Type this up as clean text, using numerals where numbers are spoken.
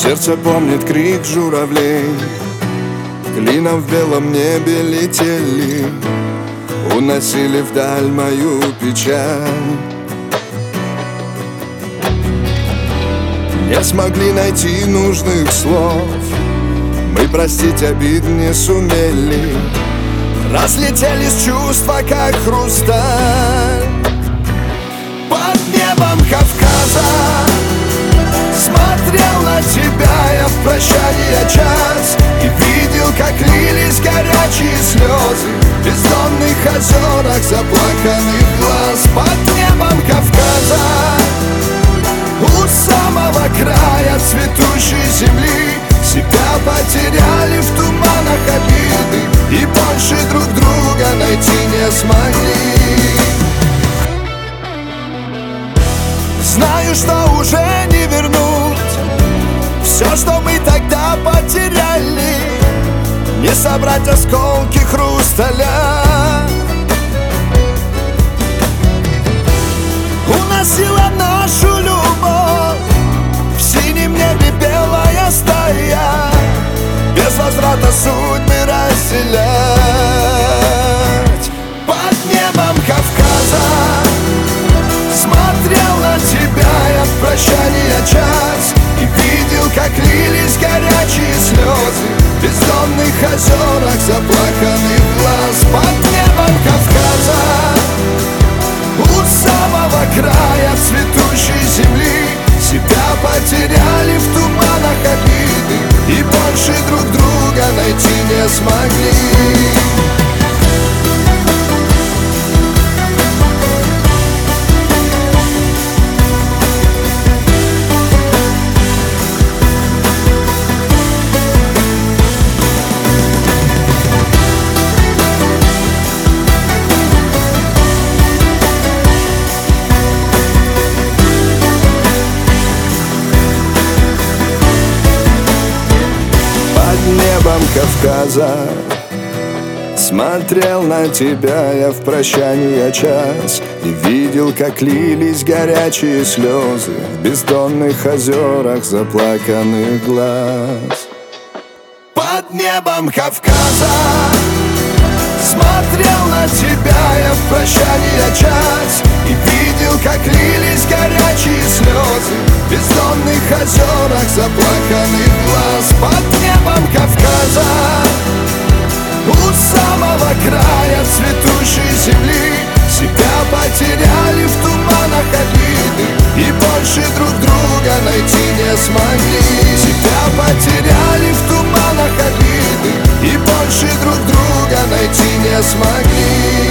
Сердце помнит крик журавлей, клином в белом небе летели, уносили вдаль мою печаль. Не смогли найти нужных слов, мы простить обид не сумели, разлетелись чувства, как хрусталь. Под небом Кавказа смотрел на тебя я в прощание час и видел, как лились горячие слезы в бездонных озерах заплаканных глаз. Под небом Кавказа у самого края цветущей земли себя потеряли в туманах обиды и больше друг друга найти не смогли. Знаю, что уже не вернуть все, что мы тогда потеряли, не собрать осколки хрусталя. Уносила нашу любовь в синем небе белая стая, без возврата судьбы разделять. Под небом Кавказа смотрел на тебя я в прощание час и видел, как лились горячие слезы в бездонных озерах заплаканных глаз. Под небом Кавказа у самого края цветущей земли себя потеряли в туманах обиды и больше друг друга найти не смогли. Небом Кавказа смотрел на тебя я в прощание час и видел, как лились горячие слезы в бездонных озерах заплаканных глаз. Под небом Кавказа смотрел на тебя я в прощание час и видел, как лились горячие слезы в бездонных озерах заплаканных глаз. Под небом Кавказа у самого края цветущей земли себя потеряли в туманах обиды и больше друг друга найти не смогли. Себя потеряли в туманах обиды и больше друг друга найти не смогли.